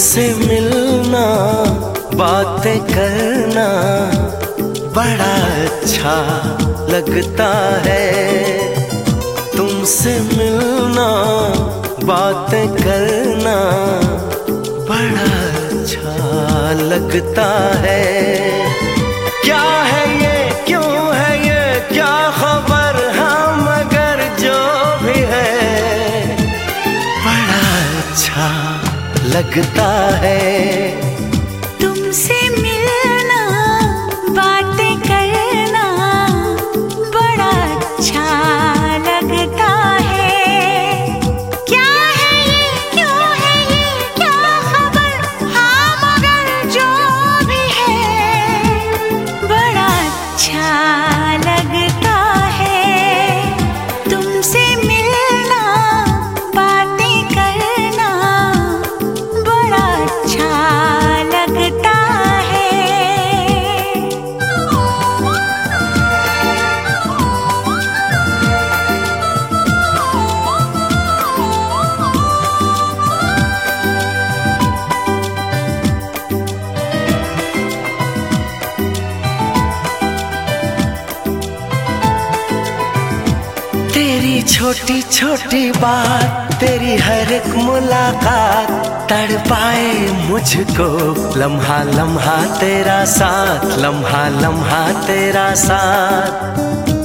तुमसे मिलना, बातें करना बड़ा अच्छा लगता है। तुमसे मिलना, बातें करना बड़ा अच्छा लगता है। क्या है ये, क्यों है ये, क्या खबर, हम मगर जो भी है बड़ा अच्छा लगता है। तुमसे मिलना, बातें करना बड़ा अच्छा लगता है। क्या है ये, क्यों है ये, क्या खबर, हाँ मगर जो भी है बड़ा अच्छा लगता है। तुमसे मिलना, बातें करना बड़ा अच्छा लगता है। तेरी छोटी छोटी बात, तेरी हर एक मुलाकात तड़पाए मुझको। लम्हा लम्हा तेरा साथ, लम्हा लम्हा तेरा साथ।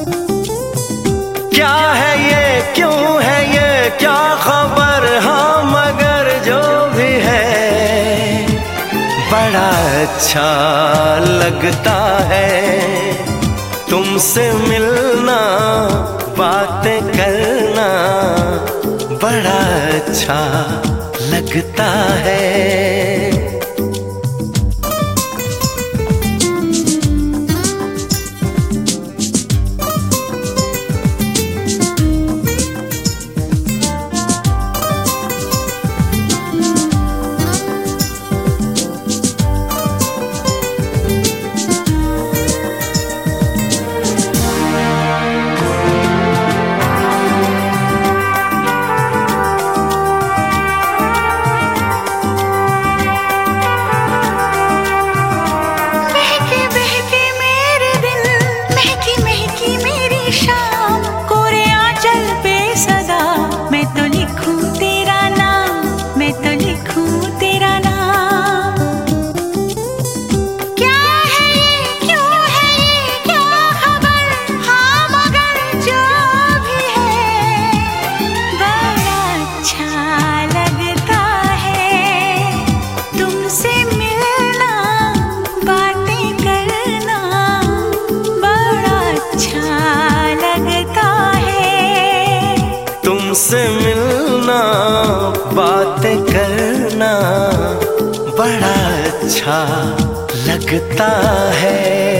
क्या है ये, क्यों है ये, क्या खबर, हाँ मगर जो भी है बड़ा अच्छा लगता है। तुमसे मिलना, बातें करना बड़ा अच्छा लगता है। तुमसे मिलना, बातें करना बड़ा अच्छा लगता है।